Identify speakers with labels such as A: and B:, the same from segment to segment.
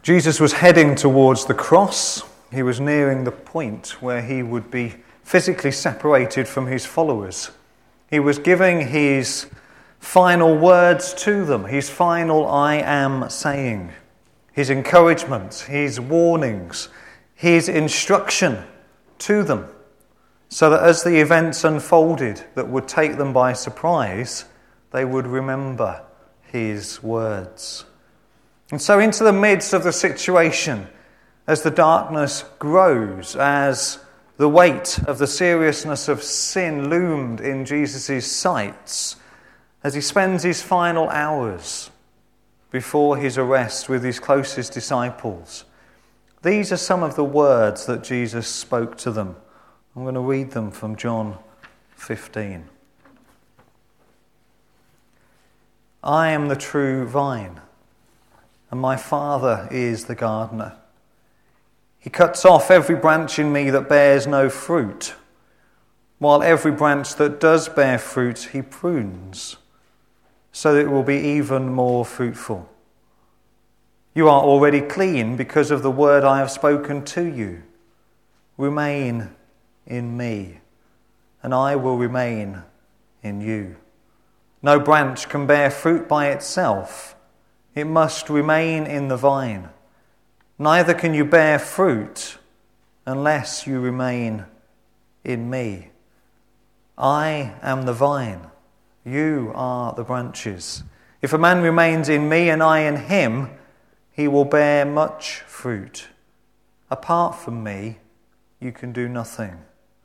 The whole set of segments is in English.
A: Jesus was heading towards the cross. He was nearing the point where he would be physically separated from his followers. He was giving his final words to them, his final I am saying, his encouragement, his warnings, his instruction to them, so that as the events unfolded that would take them by surprise, they would remember his words. And so into the midst of the situation, as the darkness grows, as the weight of the seriousness of sin loomed in Jesus' sights, as he spends his final hours before his arrest with his closest disciples, these are some of the words that Jesus spoke to them. I'm going to read them from John 15. I am the true vine, and my Father is the gardener. He cuts off every branch in me that bears no fruit, while every branch that does bear fruit he prunes, so that it will be even more fruitful. You are already clean because of the word I have spoken to you. Remain in me, and I will remain in you. No branch can bear fruit by itself. It must remain in the vine. Neither can you bear fruit unless you remain in me. I am the vine. You are the branches. If a man remains in me and I in him, he will bear much fruit. Apart from me, you can do nothing.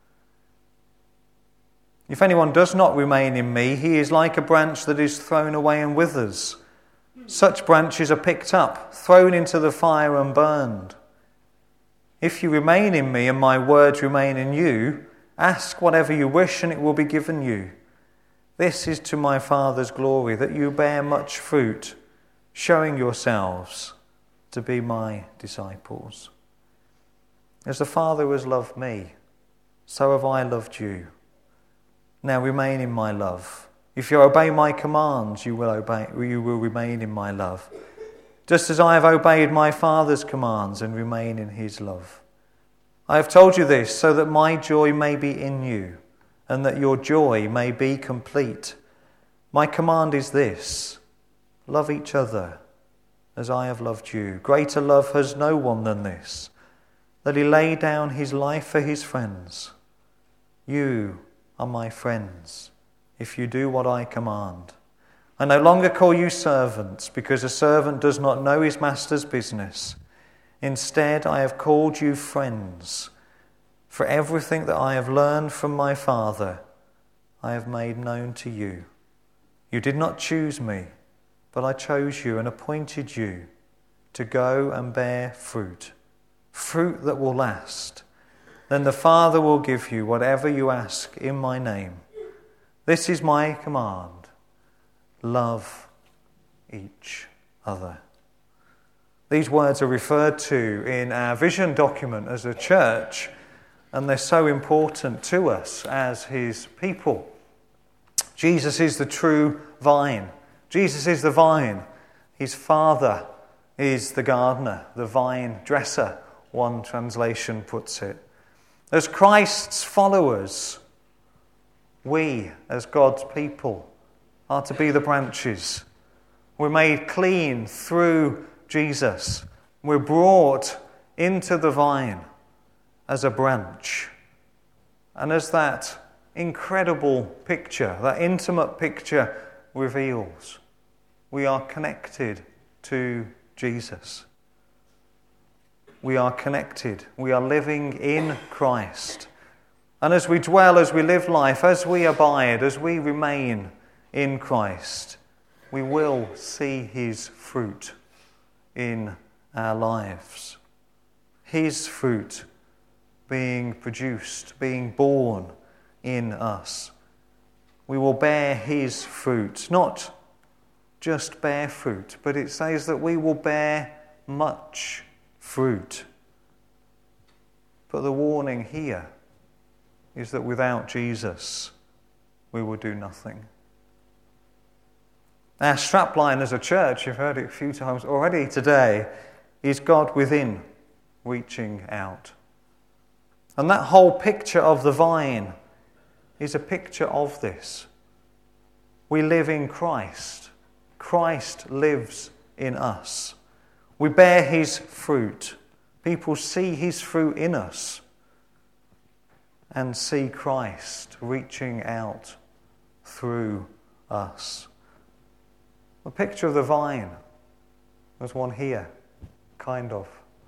A: If anyone does not remain in me, he is like a branch that is thrown away and withers. Such branches are picked up, thrown into the fire and burned. If you remain in me and my words remain in you, ask whatever you wish and it will be given you. This is to my Father's glory, that you bear much fruit, showing yourselves to be my disciples. As the Father has loved me, so have I loved you. Now remain in my love. If you obey my commands, you will remain in my love, just as I have obeyed my Father's commands and remain in his love. I have told you this so that my joy may be in you, and that your joy may be complete. My command is this: love each other as I have loved you. Greater love has no one than this, that he lay down his life for his friends. You are my friends if you do what I command. I no longer call you servants, because a servant does not know his master's business. Instead, I have called you friends. For everything that I have learned from my Father, I have made known to you. You did not choose me, but I chose you and appointed you to go and bear fruit, fruit that will last. Then the Father will give you whatever you ask in my name. This is my command: love each other. These words are referred to in our vision document as a church, and they're so important to us as his people. Jesus is the true vine. Jesus is the vine. His Father is the gardener, the vine dresser, one translation puts it. As Christ's followers, we, as God's people, are to be the branches. We're made clean through Jesus. We're brought into the vine as a branch. And as that incredible picture, that intimate picture reveals, we are connected to Jesus. We are connected. We are living in Christ. And as we dwell, as we live life, as we abide, as we remain in Christ, we will see his fruit in our lives. His fruit being produced, being born in us. We will bear his fruit, not just bear fruit, but it says that we will bear much fruit. But the warning here is that without Jesus, we will do nothing. Our strapline as a church, you've heard it a few times already today, is God within, reaching out. And that whole picture of the vine is a picture of this. We live in Christ. Christ lives in us. We bear his fruit. People see his fruit in us and see Christ reaching out through us. The picture of the vine, there's one here, kind of.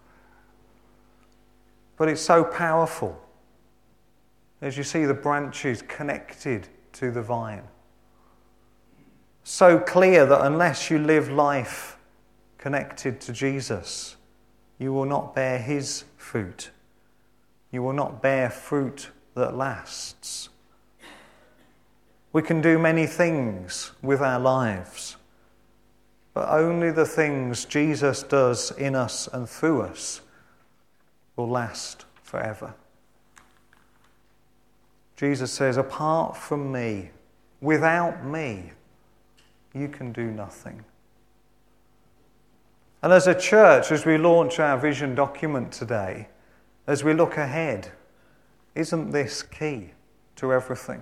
A: But it's so powerful as you see the branches connected to the vine. So clear that unless you live life connected to Jesus, you will not bear his fruit. You will not bear fruit that lasts. We can do many things with our lives, but only the things Jesus does in us and through us will last forever. Jesus says, apart from me, without me, you can do nothing. And as a church, as we launch our vision document today, as we look ahead, isn't this key to everything?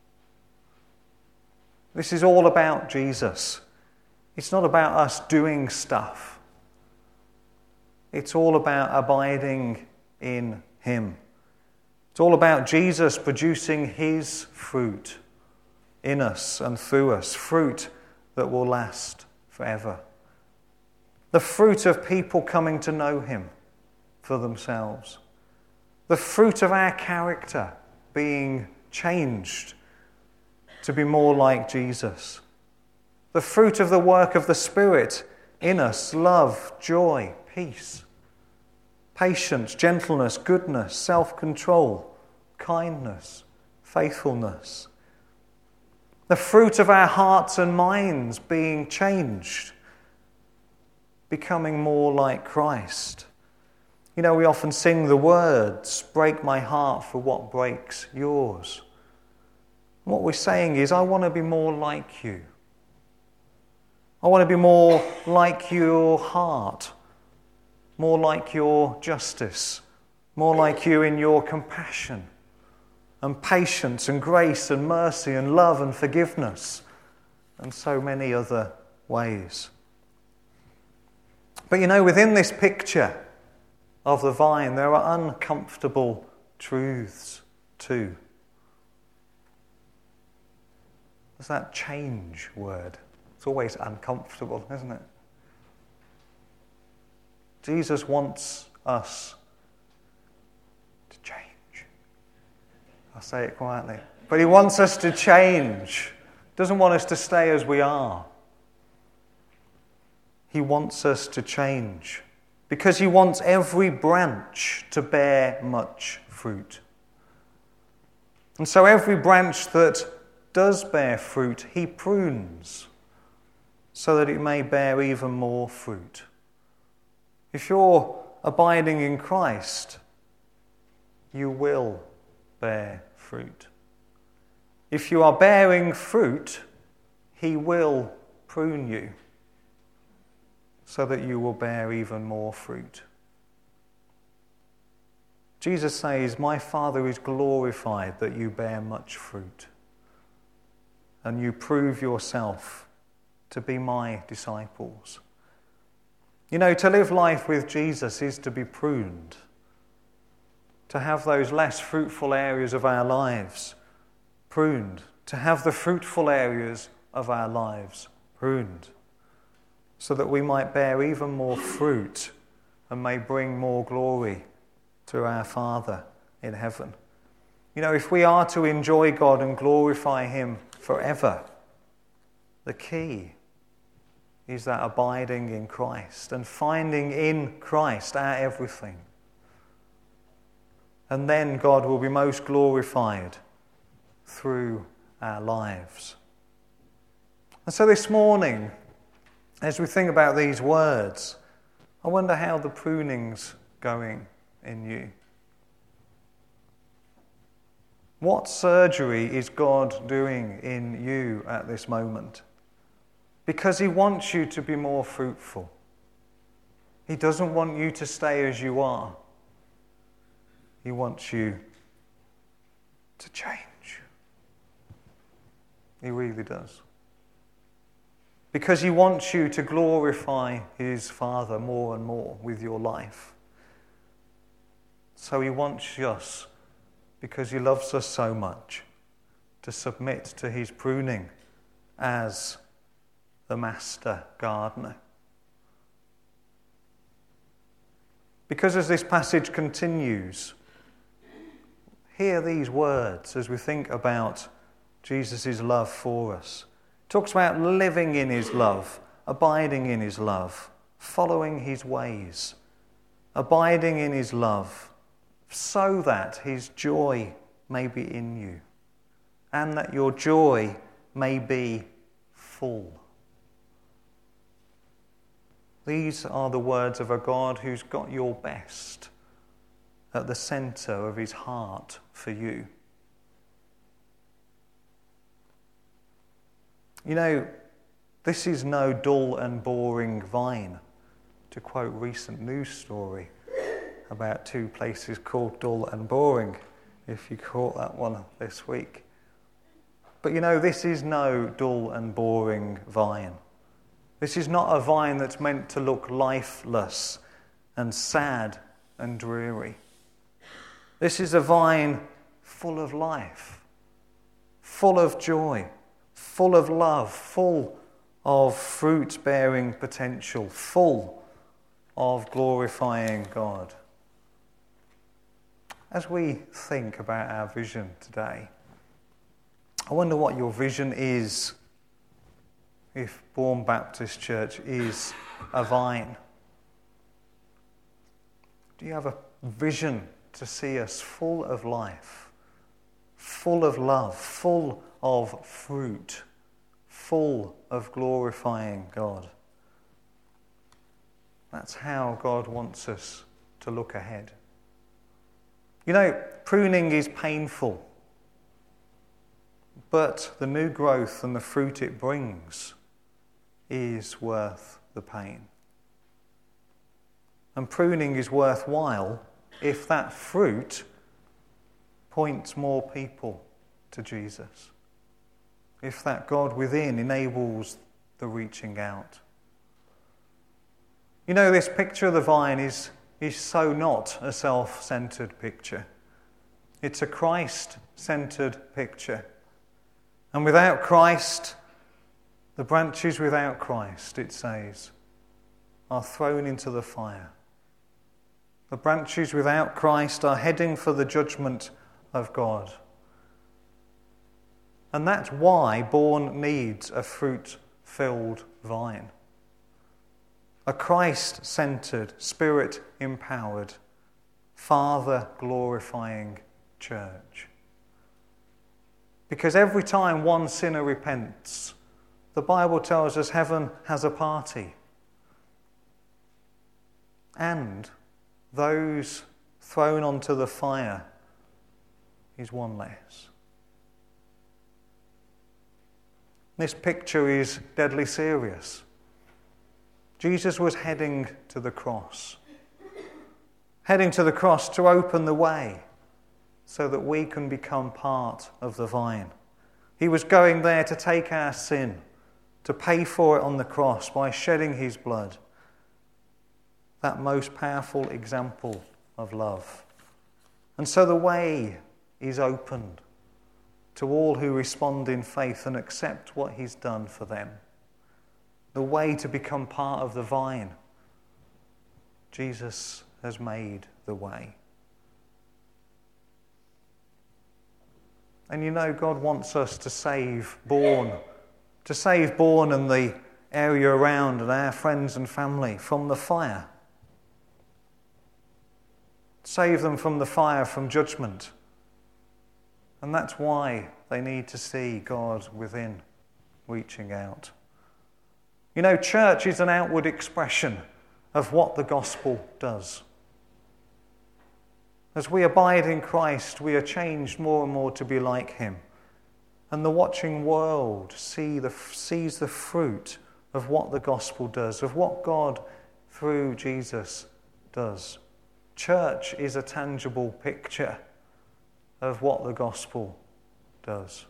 A: This is all about Jesus. It's not about us doing stuff. It's all about abiding in him. It's all about Jesus producing his fruit in us and through us, fruit that will last forever. The fruit of people coming to know him for themselves. The fruit of our character being changed to be more like Jesus. The fruit of the work of the Spirit in us, love, joy, peace, patience, gentleness, goodness, self-control, kindness, faithfulness. The fruit of our hearts and minds being changed, becoming more like Christ. You know, we often sing the words, break my heart for what breaks yours. What we're saying is, I want to be more like you. I want to be more like your heart, more like your justice, more like you in your compassion and patience and grace and mercy and love and forgiveness and so many other ways. But you know, within this picture of the vine, there are uncomfortable truths too. There's that change word. It's always uncomfortable, isn't it? Jesus wants us to change. I'll say it quietly. But he wants us to change. He doesn't want us to stay as we are. He wants us to change because he wants every branch to bear much fruit. And so every branch that does bear fruit, he prunes so that it may bear even more fruit. If you're abiding in Christ, you will bear fruit. If you are bearing fruit, he will prune you so that you will bear even more fruit. Jesus says, my Father is glorified that you bear much fruit and you prove yourself to be my disciples. You know, to live life with Jesus is to be pruned, to have those less fruitful areas of our lives pruned, to have the fruitful areas of our lives pruned, so that we might bear even more fruit and may bring more glory to our Father in heaven. You know, if we are to enjoy God and glorify him forever, the key is that abiding in Christ and finding in Christ our everything. And then God will be most glorified through our lives. And so this morning, as we think about these words, I wonder how the pruning's going in you. What surgery is God doing in you at this moment? Because he wants you to be more fruitful. He doesn't want you to stay as you are. He wants you to change. He really does. Because he wants you to glorify his Father more and more with your life. So he wants us, because he loves us so much, to submit to his pruning as the master gardener. Because as this passage continues, hear these words as we think about Jesus' love for us. It talks about living in his love, abiding in his love, following his ways, abiding in his love, so that his joy may be in you, and that your joy may be full. These are the words of a God who's got your best at the centre of his heart for you. You know, this is no dull and boring vine, to quote a recent news story about two places called dull and boring, if you caught that one this week. But you know, this is no dull and boring vine. This is not a vine that's meant to look lifeless and sad and dreary. This is a vine full of life, full of joy, full of love, full of fruit-bearing potential, full of glorifying God. As we think about our vision today, I wonder what your vision is if Bourne Baptist Church is a vine. Do you have a vision to see us full of life, full of love, full of fruit, full of glorifying God? That's how God wants us to look ahead. You know, pruning is painful, but the new growth and the fruit it brings is worth the pain. And pruning is worthwhile if that fruit points more people to Jesus. If that God within enables the reaching out. You know, this picture of the vine is so not a self-centered picture. It's a Christ-centered picture. And without Christ, the branches without Christ, it says, are thrown into the fire. The branches without Christ are heading for the judgment of God. And that's why Bourne needs a fruit-filled vine. A Christ-centered, Spirit-empowered, Father-glorifying church. Because every time one sinner repents, the Bible tells us heaven has a party. And those thrown onto the fire is one less. This picture is deadly serious. Jesus was heading to the cross. Heading to the cross to open the way so that we can become part of the vine. He was going there to take our sin, to pay for it on the cross by shedding his blood. That most powerful example of love. And so the way is opened to all who respond in faith and accept what he's done for them. The way to become part of the vine. Jesus has made the way. And you know, God wants us to save Bourne and the area around and our friends and family from the fire. Save them from the fire, from judgment. And that's why they need to see God within, reaching out. You know, church is an outward expression of what the gospel does. As we abide in Christ, we are changed more and more to be like him. And the watching world sees the fruit of what the gospel does, of what God through Jesus does. Church is a tangible picture of what the gospel does.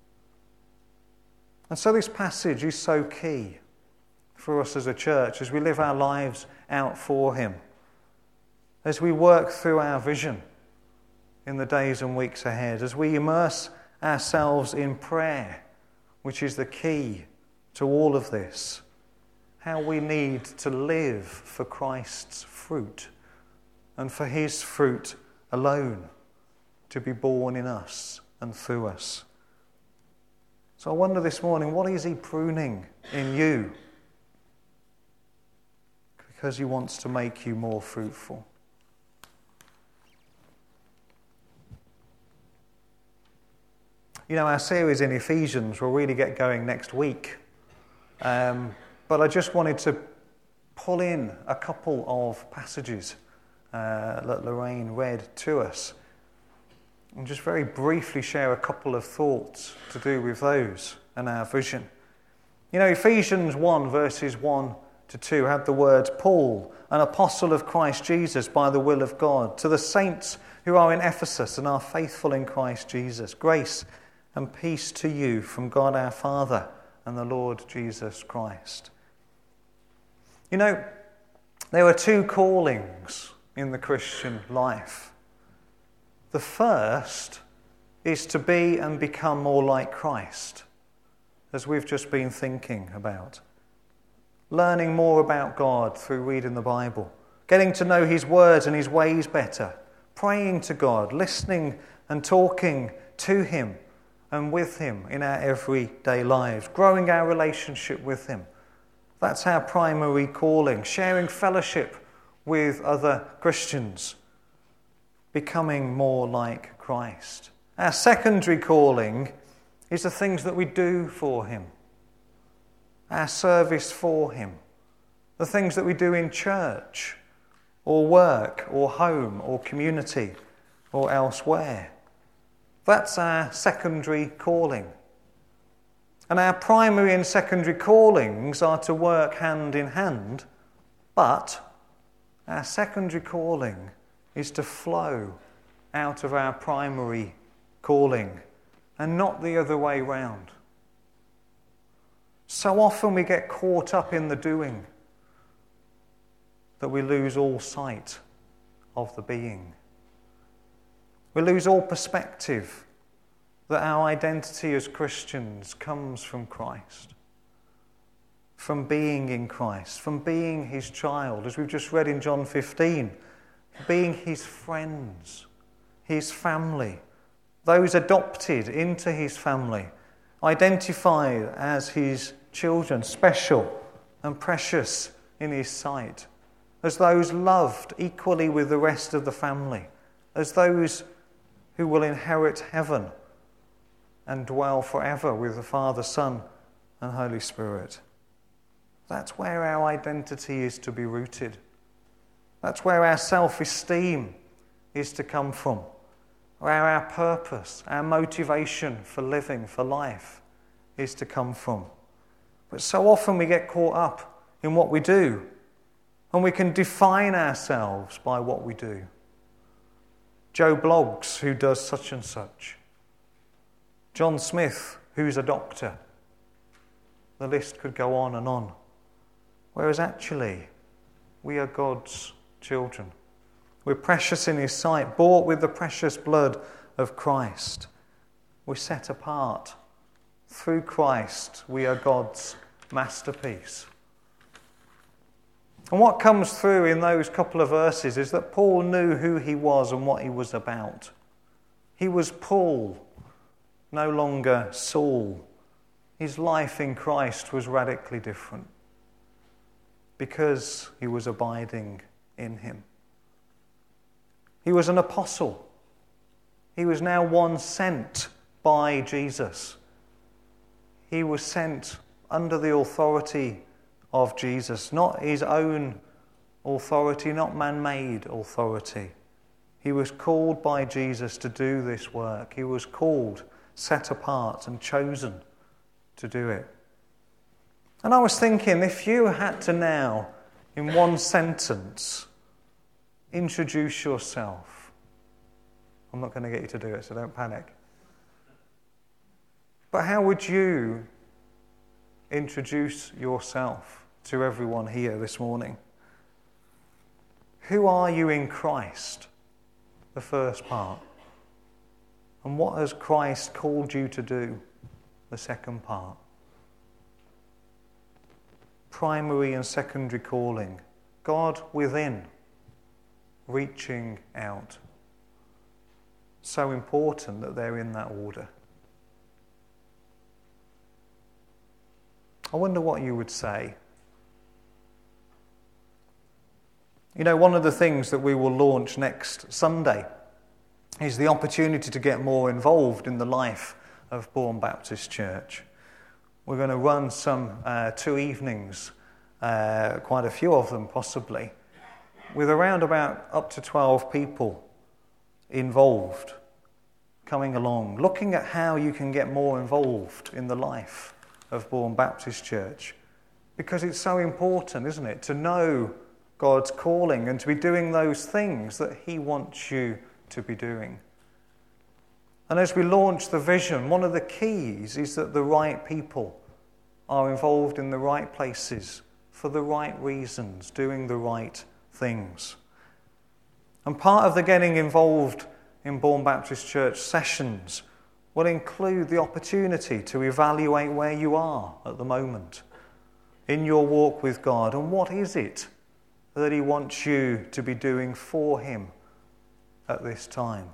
A: And so this passage is so key for us as a church as we live our lives out for him, as we work through our vision in the days and weeks ahead, as we immerse ourselves in prayer, which is the key to all of this, how we need to live for Christ's fruit and for his fruit alone to be born in us and through us. So I wonder this morning, what is he pruning in you? Because he wants to make you more fruitful. You know, our series in Ephesians will really get going next week. But I just wanted to pull in a couple of passages that Lorraine read to us and just very briefly share a couple of thoughts to do with those and our vision. You know, Ephesians 1 verses 1 to 2 had the words, Paul, an apostle of Christ Jesus by the will of God, to the saints who are in Ephesus and are faithful in Christ Jesus, grace and peace to you from God our Father and the Lord Jesus Christ. You know, there are two callings in the Christian life. The first is to be and become more like Christ, as we've just been thinking about. Learning more about God through reading the Bible, getting to know his words and his ways better, praying to God, listening and talking to him and with him in our everyday lives, growing our relationship with him. That's our primary calling, sharing fellowship with other Christians, becoming more like Christ. Our secondary calling is the things that we do for him, our service for him, the things that we do in church or work or home or community or elsewhere. That's our secondary calling. And our primary and secondary callings are to work hand in hand, but our secondary calling is to flow out of our primary calling and not the other way round. So often we get caught up in the doing that we lose all sight of the being. We lose all perspective that our identity as Christians comes from Christ, from being in Christ, from being his child, as we've just read in John 15, being his friends, his family, those adopted into his family, identified as his children, special and precious in his sight, as those loved equally with the rest of the family, as those who will inherit heaven and dwell forever with the Father, Son, and Holy Spirit. That's where our identity is to be rooted. That's where our self-esteem is to come from, where our purpose, our motivation for living, for life, is to come from. But so often we get caught up in what we do, and we can define ourselves by what we do. Joe Bloggs, who does such and such. John Smith, who's a doctor. The list could go on and on. Whereas actually, we are God's children. We're precious in his sight, bought with the precious blood of Christ. We're set apart. Through Christ, we are God's masterpiece. And what comes through in those couple of verses is that Paul knew who he was and what he was about. He was Paul, no longer Saul. His life in Christ was radically different because he was abiding in him. He was an apostle. He was now one sent by Jesus. He was sent under the authority of Jesus, not his own authority, not man-made authority. He was called by Jesus to do this work. He was called, set apart, and chosen to do it. And I was thinking, if you had to now in one sentence, introduce yourself. I'm not going to get you to do it, so don't panic. But how would you introduce yourself to everyone here this morning? Who are you in Christ? The first part. And what has Christ called you to do? The second part. Primary and secondary calling. God within, reaching out. So important that they're in that order. I wonder what you would say. You know, one of the things that we will launch next Sunday is the opportunity to get more involved in the life of Bourne Baptist Church. We're going to run some 2 evenings, quite a few of them possibly, with around about up to 12 people involved, coming along, looking at how you can get more involved in the life of Bourne Baptist Church. Because it's so important, isn't it, to know God's calling and to be doing those things that He wants you to be doing. And as we launch the vision, one of the keys is that the right people are involved in the right places for the right reasons, doing the right things. And part of the getting involved in Bourne Baptist Church sessions will include the opportunity to evaluate where you are at the moment in your walk with God, and what is it that He wants you to be doing for Him at this time.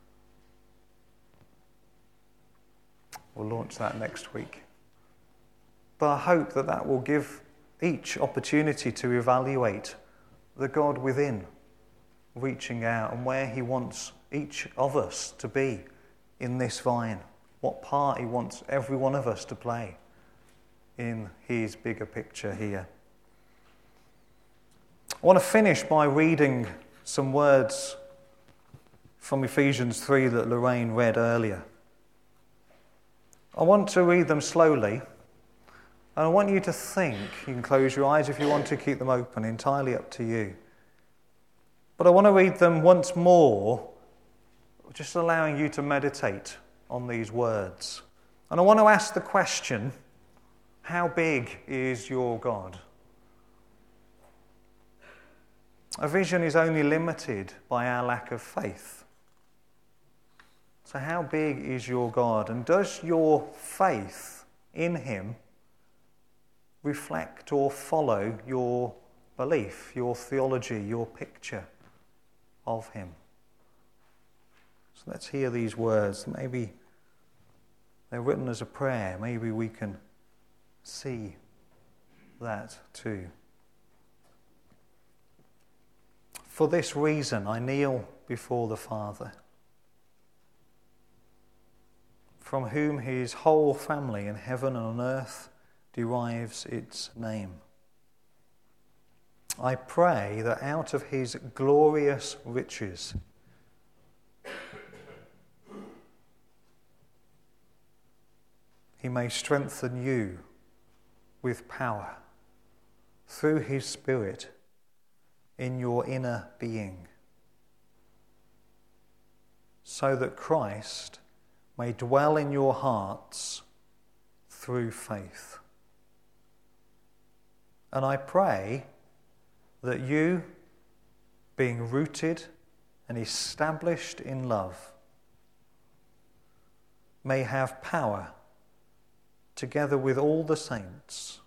A: We'll launch that next week. But I hope that that will give each opportunity to evaluate the God within, reaching out, and where He wants each of us to be in this vine, what part He wants every one of us to play in His bigger picture here. I want to finish by reading some words from Ephesians 3 that Lorraine read earlier. I want to read them slowly, and I want you to think. You can close your eyes if you want to, keep them open, entirely up to you. But I want to read them once more, just allowing you to meditate on these words. And I want to ask the question, how big is your God? A vision is only limited by our lack of faith. So how big is your God? And does your faith in Him reflect or follow your belief, your theology, your picture of Him? So let's hear these words. Maybe they're written as a prayer. Maybe we can see that too. For this reason I kneel before the Father, from whom His whole family in heaven and on earth derives its name. I pray that out of His glorious riches He may strengthen you with power through His Spirit in your inner being, so that Christ may dwell in your hearts through faith. And I pray that you, being rooted and established in love, may have power, together with all the saints,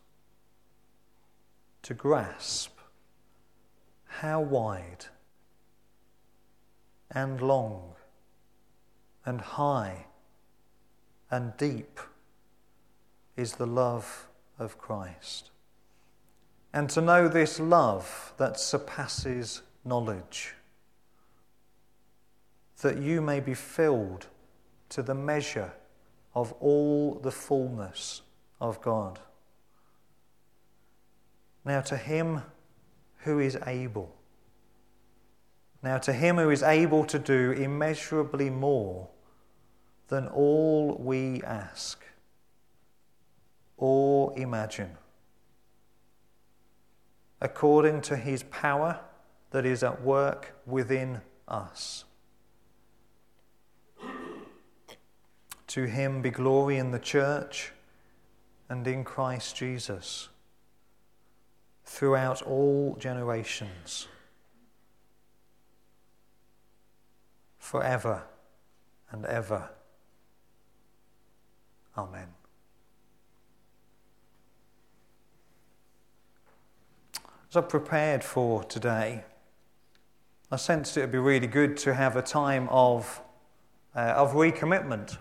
A: to grasp how wide and long and high and deep is the love of Christ, and to know this love that surpasses knowledge, that you may be filled to the measure of all the fullness of God. Now to Him who is able, to do immeasurably more than all we ask or imagine, according to his power that is at work within us. To him be glory in the church and in Christ Jesus throughout all generations, forever and ever. Amen. As I prepared for today, I sensed it would be really good to have a time of recommitment.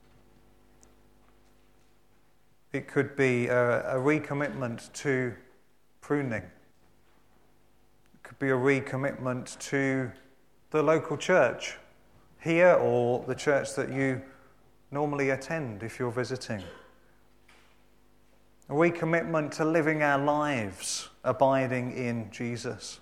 A: It could be a recommitment to pruning. It could be a recommitment to the local church here or the church that you normally attend if you're visiting. A recommitment to living our lives abiding in Jesus.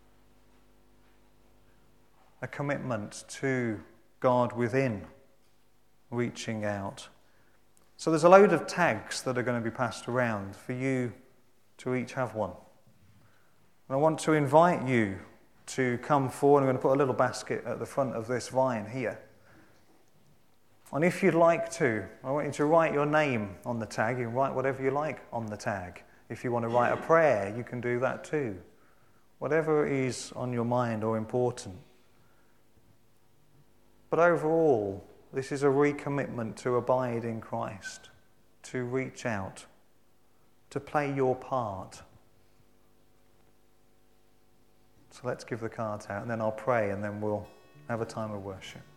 A: A commitment to God within, reaching out. So there's a load of tags that are going to be passed around for you to each have one. And I want to invite you to come forward. I'm going to put a little basket at the front of this vine here. And if you'd like to, I want you to write your name on the tag. You can write whatever you like on the tag. If you want to write a prayer, you can do that too. Whatever is on your mind or important. But overall, this is a recommitment to abide in Christ, to reach out, to play your part. So let's give the cards out, and then I'll pray, and then we'll have a time of worship.